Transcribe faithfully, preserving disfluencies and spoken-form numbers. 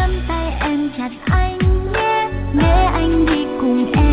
nắm tay em chặt anh nhé, để anh đi cùng em.